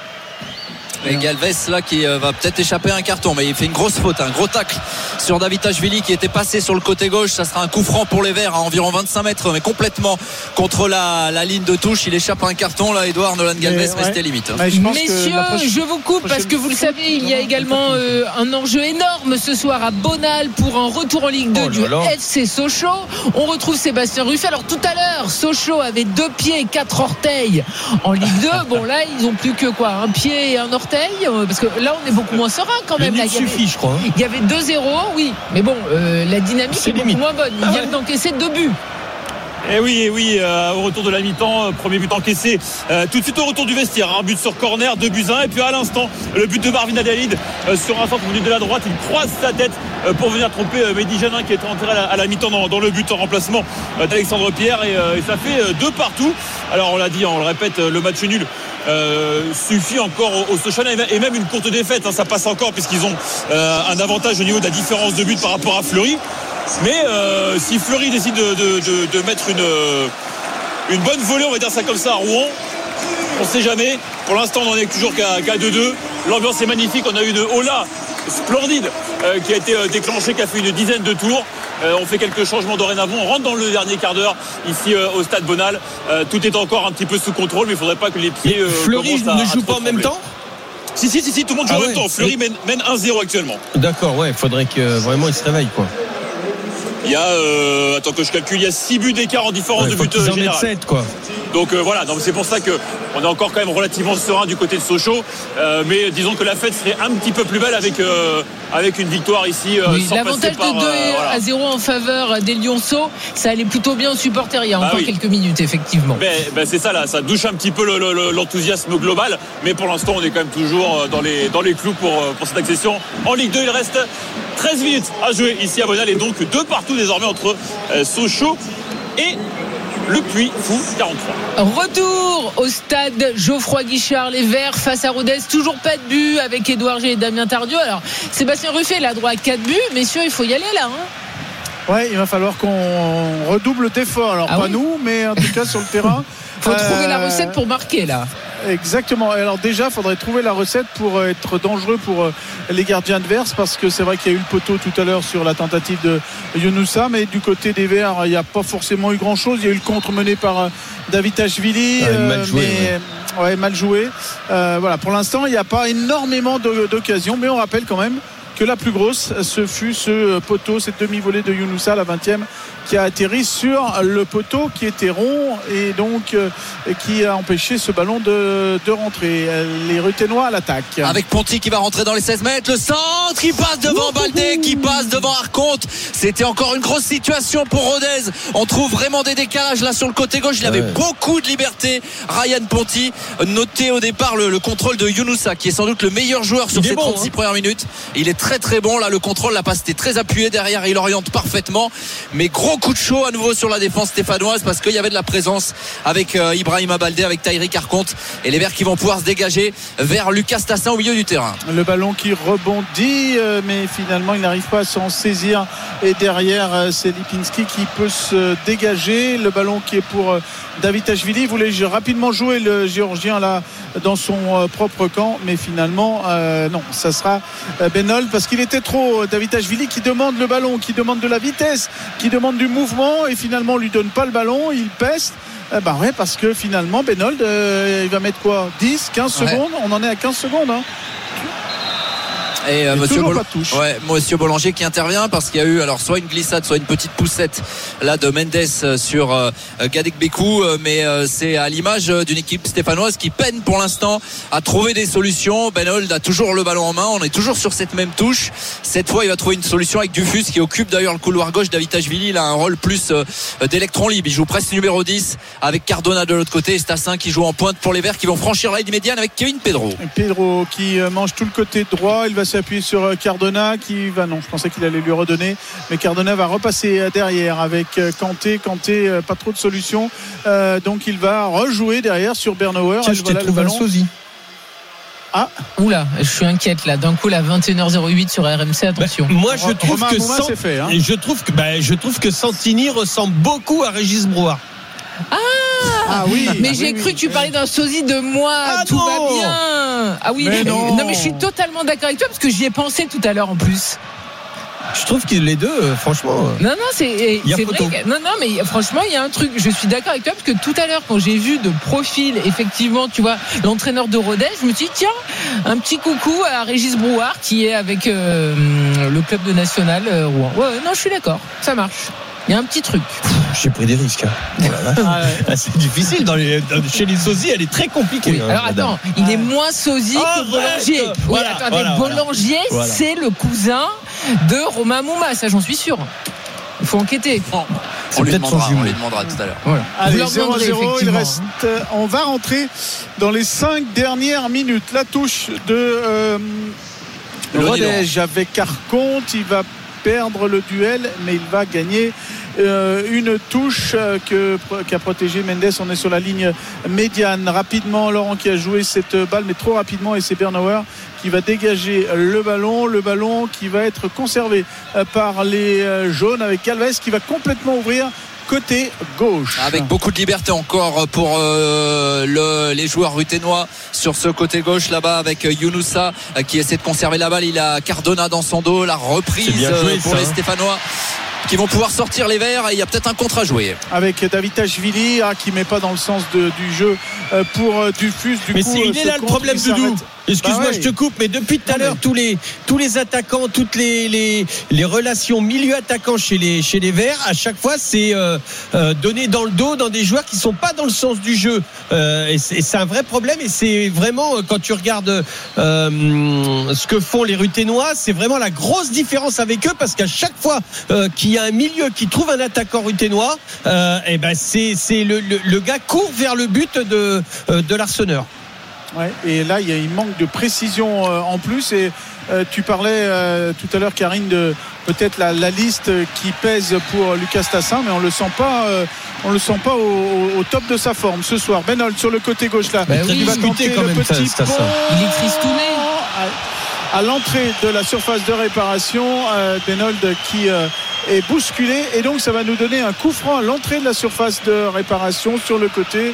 Speaker 5: Et Galvez là qui va peut-être échapper à un carton, mais il fait une grosse faute, un gros tacle sur Davitashvili qui était passé sur le côté gauche. Ça sera un coup franc pour les Verts à environ 25 mètres, mais complètement contre la ligne de touche. Il échappe à un carton là, Edouard Nolan Galvez, mais c'était limite.
Speaker 3: Messieurs, je vous coupe parce que vous le savez, il y a également un enjeu énorme ce soir à Bonal pour un retour en Ligue 2 du FC Sochaux. On retrouve Sébastien Ruffet. Alors tout à l'heure, Sochaux avait 2 pieds et 4 orteils en Ligue 2. Bon là, ils ont plus que quoi, un pied et un orteil, parce que là on est beaucoup moins serein quand même.
Speaker 1: Il suffit, je crois.
Speaker 3: Il y avait 2-0, oui, mais bon, la dynamique est beaucoup moins bonne. Il vient d'encaisser 2 buts.
Speaker 6: Et oui, au retour de la mi-temps, premier but encaissé tout de suite au retour du vestiaire, un but sur corner, 2-1, et puis à l'instant le but de Marvin Adalid sur un centre venu de la droite. Il croise sa tête pour venir tromper Mehdi Janin qui est entré à la mi-temps dans le but en remplacement d'Alexandre Pierre, et ça fait 2 partout. Alors on l'a dit, on le répète, le match nul suffit encore aux Sochanais, et même une courte défaite, ça passe encore puisqu'ils ont un avantage au niveau de la différence de but par rapport à Fleury. Mais si Fleury décide de mettre une bonne volée, on va dire ça comme ça, à Rouen, on ne sait jamais. Pour l'instant, on n'en est toujours qu'à 2-2. L'ambiance est magnifique. On a eu une Ola splendide qui a été déclenchée, qui a fait une dizaine de tours. On fait quelques changements dorénavant. On rentre dans le dernier quart d'heure ici au stade Bonal. Tout est encore un petit peu sous contrôle, mais il ne faudrait pas que les pieds.
Speaker 1: Fleury ne joue pas en même temps ?
Speaker 6: Si, tout le monde joue en même temps. Fleury mène 1-0 actuellement.
Speaker 1: D'accord, ouais, il faudrait que vraiment il se réveille, quoi.
Speaker 6: Il y a, attends que je calcule, il y a 6 buts d'écart en différence de but général.
Speaker 1: 7, quoi.
Speaker 6: Donc voilà, donc c'est pour ça qu'on est encore quand même relativement serein du côté de Sochaux, mais disons que la fête serait un petit peu plus belle avec une victoire ici.
Speaker 3: Oui, sans l'avantage de 2-0 en faveur des Lyonceaux, ça allait plutôt bien aux supporters il y a encore quelques minutes, effectivement.
Speaker 6: C'est ça, là, ça douche un petit peu l'enthousiasme global, mais pour l'instant on est quand même toujours dans les clous pour cette accession. En Ligue 2, il reste 13 minutes à jouer ici à Bonal, et donc 2 partout désormais entre Sochaux et le Puy Fou 43.
Speaker 3: Retour au stade Geoffroy Guichard, les Verts face à Rodez. Toujours pas de but avec Édouard G et Damien Tardieu. Alors Sébastien Ruffet, il a droit à 4 buts. Messieurs, il faut y aller là,
Speaker 4: Ouais, il va falloir qu'on redouble d'efforts. Alors pas nous, mais en tout cas sur le terrain.
Speaker 3: Faut trouver la recette pour marquer là.
Speaker 4: Exactement. Alors déjà, il faudrait trouver la recette pour être dangereux pour les gardiens adverses, parce que c'est vrai qu'il y a eu le poteau tout à l'heure sur la tentative de Younoussa, mais du côté des Verts, il n'y a pas forcément eu grand-chose. Il y a eu le contre mené par Davitashvili, mal joué. Voilà, pour l'instant, il n'y a pas énormément d'occasions, mais on rappelle quand même que la plus grosse, ce fut ce poteau, cette demi-volée de Younoussa, la 20e, qui a atterri sur le poteau qui était rond, et donc qui a empêché ce ballon de rentrer. Les Ruthénois à l'attaque.
Speaker 5: Avec Ponty qui va rentrer dans les 16 mètres, le centre qui passe devant Baldé, qui passe devant Arconte. C'était encore une grosse situation pour Rodez. On trouve vraiment des décalages là sur le côté gauche. Il avait beaucoup de liberté, Ryan Ponty. Notez au départ le contrôle de Younoussa, qui est sans doute le meilleur joueur sur ces 36 premières minutes. Il est très très bon là, le contrôle, la passe était très appuyée derrière, il oriente parfaitement, mais gros coup de chaud à nouveau sur la défense stéphanoise, parce qu'il y avait de la présence avec Ibrahima Baldé, avec Taïri Arconte, et les Verts qui vont pouvoir se dégager vers Lucas Tassin au milieu du terrain. Le
Speaker 4: ballon qui rebondit, mais finalement il n'arrive pas à s'en saisir, et derrière c'est Lipinski qui peut se dégager. Le ballon qui est pour Davitashvili. Il voulait rapidement jouer le Géorgien là dans son propre camp, mais finalement non, ça sera Benol, parce qu'il était trop Davitashvili qui demande le ballon, qui demande de la vitesse, qui demande du mouvement, et finalement on lui donne pas le ballon, il peste. Parce que finalement Benold il va mettre quoi, 10-15 secondes, on en est à 15 secondes
Speaker 5: Et Monsieur Boulanger qui intervient, parce qu'il y a eu alors soit une glissade, soit une petite poussette là de Mendes sur Gadekbekou, mais c'est à l'image d'une équipe stéphanoise qui peine pour l'instant à trouver des solutions. Benold a toujours le ballon en main, on est toujours sur cette même touche. Cette fois il va trouver une solution avec Dufus qui occupe d'ailleurs le couloir gauche. Davitashvili, il a un rôle plus d'électron libre, il joue presque numéro 10 avec Cardona de l'autre côté, et Stassin qui joue en pointe pour les Verts, qui vont franchir la ligne médiane avec Kevin Pedro
Speaker 4: qui mange tout le côté droit. Il va s'appuyer sur Cardona qui va, non, je pensais qu'il allait lui redonner, mais Cardona va repasser derrière avec Kanté, pas trop de solutions, donc il va rejouer derrière sur Bernauer.
Speaker 1: Tiens, je t'ai trouvé un sosie.
Speaker 3: Ah. Oula, je suis inquiète là. D'un coup, la 21h08 sur RMC, attention.
Speaker 1: Moi, je trouve
Speaker 4: Romain
Speaker 1: que
Speaker 4: Mouma, c'est fait, hein.
Speaker 1: je trouve que Santini ressemble beaucoup à Régis Brouard.
Speaker 3: Ah oui. Mais j'ai cru que tu parlais d'un sosie de moi. Tout va bien. Ah oui.
Speaker 4: Mais non,
Speaker 3: mais je suis totalement d'accord avec toi parce que j'y ai pensé tout à l'heure en plus.
Speaker 1: Je trouve que les deux, franchement.
Speaker 3: Non, c'est vrai. Non, mais franchement, il y a un truc. Je suis d'accord avec toi parce que tout à l'heure, quand j'ai vu de profil, effectivement, tu vois, l'entraîneur de Rodez, je me suis dit, tiens, un petit coucou à Régis Brouard qui est avec le club de National Rouen. Ouais, non, je suis d'accord. Ça marche. Il y a un petit truc.
Speaker 1: J'ai pris des risques. C'est difficile. Chez les sosies, elle est très compliquée.
Speaker 3: Oui. Alors attends, il est moins sosie que Boulanger. Boulanger, c'est le cousin de Romain Mouma. Ça, j'en suis sûr. Il faut enquêter.
Speaker 5: On lui demandera tout à l'heure.
Speaker 4: Voilà. Allez, 0-0, on va rentrer dans les 5 dernières minutes. La touche de Rodez avec Arconte. Il va perdre le duel, mais il va gagner une touche qu'a protégé Mendes. On est sur la ligne médiane. Rapidement, Laurent qui a joué cette balle, mais trop rapidement, et c'est Bernauer qui va dégager le ballon qui va être conservé par les jaunes, avec Calves qui va complètement ouvrir côté gauche.
Speaker 5: Avec beaucoup de liberté encore pour les joueurs ruténois sur ce côté gauche là-bas, avec Younoussa qui essaie de conserver la balle. Il a Cardona dans son dos. La reprise pour les Stéphanois qui vont pouvoir sortir les verts, et il y a peut-être un contre à jouer
Speaker 4: avec Davitashvili qui met pas dans le sens du jeu pour Dufus.
Speaker 1: Mais il est là le problème, Doudou. Excuse-moi, je te coupe, mais depuis tout à l'heure, tous les attaquants, toutes les relations milieu-attaquant chez les Verts, à chaque fois, c'est donné dans le dos dans des joueurs qui sont pas dans le sens du jeu. Et c'est un vrai problème. Et c'est vraiment, quand tu regardes ce que font les Ruténois, c'est vraiment la grosse différence avec eux, parce qu'à chaque fois qu'il y a un milieu qui trouve un attaquant ruténois, et ben c'est le gars court vers le but de l'Arseneur.
Speaker 4: Ouais, et là il manque de précision en plus, et tu parlais tout à l'heure, Karine, de peut-être la liste qui pèse pour Lucas Tassin, mais on le sent pas au top de sa forme ce soir. Benold sur le côté gauche là, il va tenter le petit pont.
Speaker 3: Il est tristouné
Speaker 4: à l'entrée de la surface de réparation. Benold qui est bousculé, et donc ça va nous donner un coup franc à l'entrée de la surface de réparation sur le côté.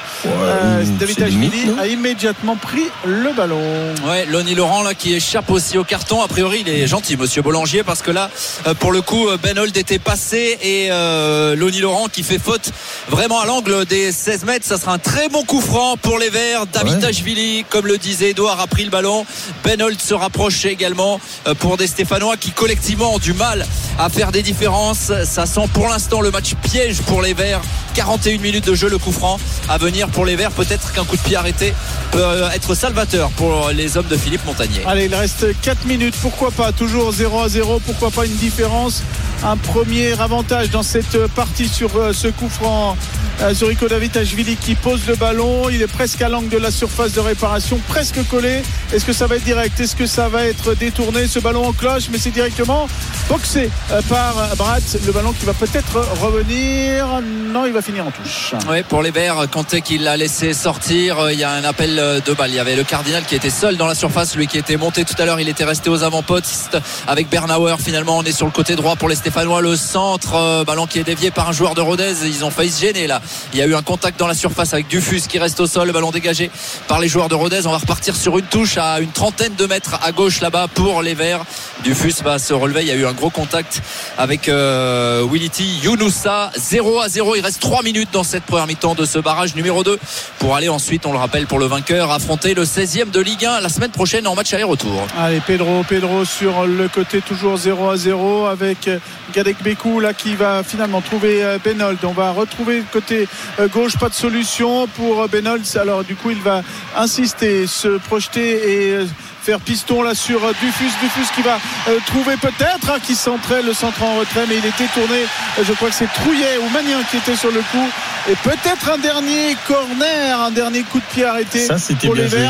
Speaker 4: Davitashvili a immédiatement pris le ballon.
Speaker 5: Ouais, Lonnie Laurent là qui échappe aussi au carton. A priori, il est gentil, monsieur Boulanger, parce que là, pour le coup, Benold était passé, et Lonnie Laurent qui fait faute vraiment à l'angle des 16 mètres. Ça sera un très bon coup franc pour les Verts. Davitashvili, comme le disait Edouard, a pris le ballon. Benold se rapproche également pour des Stéphanois qui collectivement ont du mal à faire des différences. Ça sent pour l'instant le match piège pour les Verts. 41 minutes de jeu, le coup franc à venir pour les Verts. Peut-être qu'un coup de pied arrêté peut être salvateur pour les hommes de Philippe Montagnier.
Speaker 4: Allez, il reste 4 minutes, pourquoi pas, toujours 0-0, pourquoi pas une différence, un premier avantage dans cette partie sur ce coup franc. Zuriko Davitashvili qui pose le ballon, il est presque à l'angle de la surface de réparation, presque collé. Est-ce que ça va être direct, est-ce que ça va être détourné, ce ballon en cloche, mais c'est directement boxé par Brat, le ballon qui va peut-être revenir. Non, il va finir en touche.
Speaker 5: Oui, pour les Verts, Kanté qui l'a laissé sortir, il y a un appel de balle. Il y avait le Cardinal qui était seul dans la surface, lui qui était monté tout à l'heure, il était resté aux avant-postes avec Bernauer. Finalement, on est sur le côté droit pour les Stéphanois. Le centre, ballon qui est dévié par un joueur de Rodez. Ils ont failli se gêner là. Il y a eu un contact dans la surface avec Dufus qui reste au sol, le ballon dégagé par les joueurs de Rodez. On va repartir sur une touche à une trentaine de mètres à gauche là-bas pour les Verts. Dufus va se relever, il y a eu un gros contact avec Willity Younoussa. 0-0, il reste 3 minutes dans cette première mi-temps de ce barrage numéro 2 pour aller ensuite, on le rappelle, pour le vainqueur affronter le 16e de Ligue 1 la semaine prochaine en match aller-retour.
Speaker 4: Allez, Pedro sur le côté, toujours 0-0 avec Gadek Bekou là qui va finalement trouver Benold. On va retrouver le côté gauche, pas de solution pour Benold. Alors du coup il va insister, se projeter et faire piston là sur Dufus qui va trouver peut-être qui centrait le centre en retrait, mais il était tourné, je crois que c'est Trouillet ou Magnin qui était sur le coup, et peut-être un dernier corner, un dernier coup de pied arrêté
Speaker 1: ça,
Speaker 4: pour les Verts.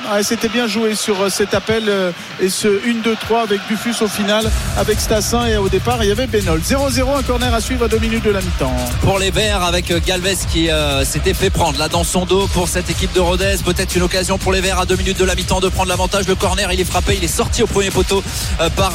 Speaker 4: Ouais, c'était bien joué sur cet appel et ce 1-2-3 avec Buffus au final, avec Stassin, et au départ il y avait Benol. 0-0, un corner à suivre à 2 minutes de la mi-temps.
Speaker 5: Pour les Verts, avec Galvez qui s'était fait prendre là dans son dos pour cette équipe de Rodez. Peut-être une occasion pour les Verts à 2 minutes de la mi-temps de prendre l'avantage. Le corner, il est frappé, il est sorti au premier poteau par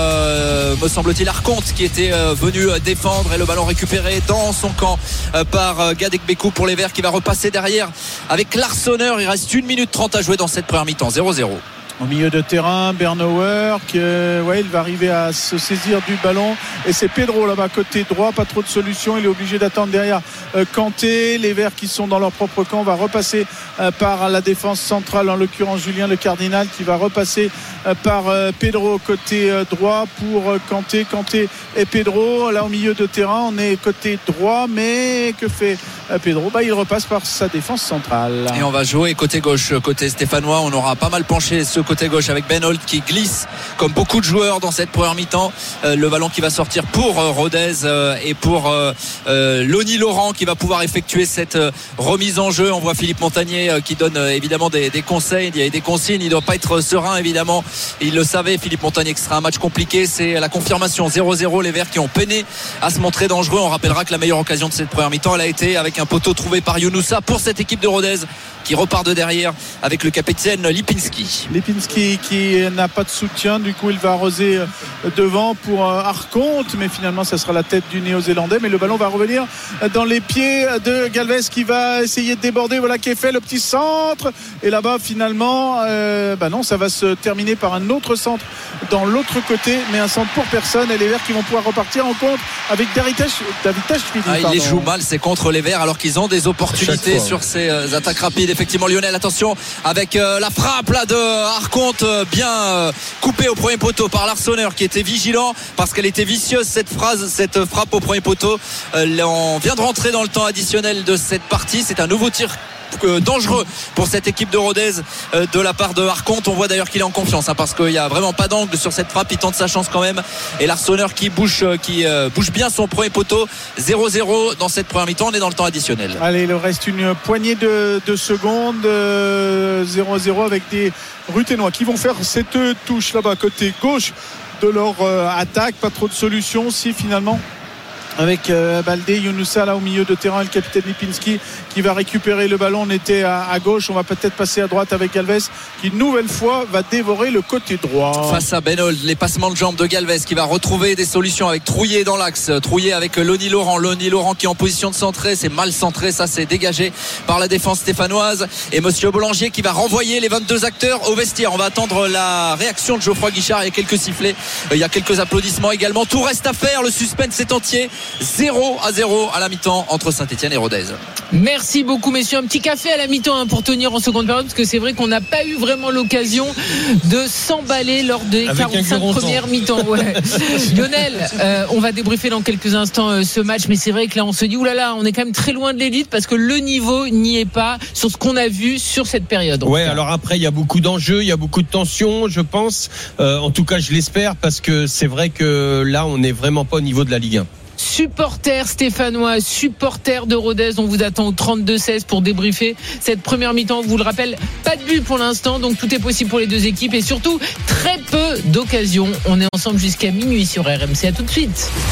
Speaker 5: me semble-t-il Arconte qui était venu défendre, et le ballon récupéré dans son camp par Gadekbekou pour les Verts, qui va repasser derrière avec Larsonneur. Il reste 1 minute 30 à jouer dans cette première mi-temps. 0-0.
Speaker 4: Au milieu de terrain, Bernauer, il va arriver à se saisir du ballon, et c'est Pedro là-bas côté droit, pas trop de solutions, il est obligé d'attendre derrière Kanté. Les Verts qui sont dans leur propre camp va repasser par la défense centrale, en l'occurrence Julien Le Cardinal, qui va repasser par Pedro côté droit pour Kanté et Pedro là au milieu de terrain. On est côté droit, mais que fait Pedro? Il repasse par sa défense centrale.
Speaker 5: Et on va jouer côté gauche, côté stéphanois. On aura pas mal penché ce côté gauche avec Ben Holt qui glisse comme beaucoup de joueurs dans cette première mi-temps. Le ballon qui va sortir pour Rodez et pour Lonnie Laurent qui va pouvoir effectuer cette remise en jeu. On voit Philippe Montagnier qui donne évidemment des conseils, il y a des consignes. Il ne doit pas être serein évidemment. Il le savait, Philippe Montagnier, que ce sera un match compliqué. C'est la confirmation. 0-0, les Verts qui ont peiné à se montrer dangereux. On rappellera que la meilleure occasion de cette première mi-temps, elle a été avec un poteau trouvé par Younoussa pour cette équipe de Rodez qui repart de derrière avec le capitaine Lipinski
Speaker 4: qui n'a pas de soutien, du coup il va arroser devant pour Arconte, mais finalement ça sera la tête du Néo-Zélandais, mais le ballon va revenir dans les pieds de Galvez qui va essayer de déborder. Voilà qui est fait, le petit centre, et là-bas finalement non, ça va se terminer par un autre centre dans l'autre côté, mais un centre pour personne, et les Verts qui vont pouvoir repartir en contre avec David Tachvili.
Speaker 5: Il les joue mal, c'est contre les Verts, alors qu'ils ont des opportunités sur ces attaques rapides. Effectivement, Lionel, attention avec la frappe là de Arconte, bien coupée au premier poteau par Larsonneur qui était vigilant parce qu'elle était vicieuse cette frappe au premier poteau. On vient de rentrer dans le temps additionnel de cette partie. C'est un nouveau tir dangereux pour cette équipe de Rodez de la part de Arconte. On voit d'ailleurs qu'il est en confiance parce qu'il n'y a vraiment pas d'angle sur cette frappe. Il tente sa chance quand même, et Larsonneur qui bouge bien son premier poteau. 0-0 dans cette première mi-temps. On est dans le temps additionnel.
Speaker 4: Allez, il reste une poignée de secondes. 0-0 avec des Ruténois qui vont faire cette touche là-bas côté gauche de leur attaque. Pas trop de solutions si finalement, avec Baldé, Younoussa là au milieu de terrain, le capitaine Lipinski qui va récupérer le ballon. On était à gauche, on va peut-être passer à droite avec Galvez qui une nouvelle fois va dévorer le côté droit.
Speaker 5: Face à Benhold, les passements de jambes de Galvez qui va retrouver des solutions avec Trouillet dans l'axe, Trouillet avec Lonnie Laurent qui est en position de centrer, c'est mal centré, ça c'est dégagé par la défense stéphanoise, et Monsieur Boulanger qui va renvoyer les 22 acteurs au vestiaire. On va attendre la réaction de Geoffroy Guichard. Il y a quelques sifflets, il y a quelques applaudissements également. Tout reste à faire, le suspense est entier. 0-0 à la mi-temps entre Saint-Etienne et Rodez.
Speaker 3: Merci beaucoup messieurs, un petit café à la mi-temps pour tenir en seconde période, parce que c'est vrai qu'on n'a pas eu vraiment l'occasion de s'emballer lors des 45 premières mi-temps. Lionel, on va débriefer dans quelques instants ce match, mais c'est vrai que là on se dit oulala, on est quand même très loin de l'élite parce que le niveau n'y est pas sur ce qu'on a vu sur cette période.
Speaker 1: Alors après il y a beaucoup d'enjeux, il y a beaucoup de tensions, je pense, en tout cas je l'espère, parce que c'est vrai que là on n'est vraiment pas au niveau de la Ligue 1.
Speaker 3: Supporters stéphanois, supporters de Rodez, on vous attend au 32-16 pour débriefer cette première mi-temps. Je vous le rappelle, pas de but pour l'instant, donc tout est possible pour les deux équipes, et surtout très peu d'occasions. On est ensemble jusqu'à minuit sur RMC. À tout de suite.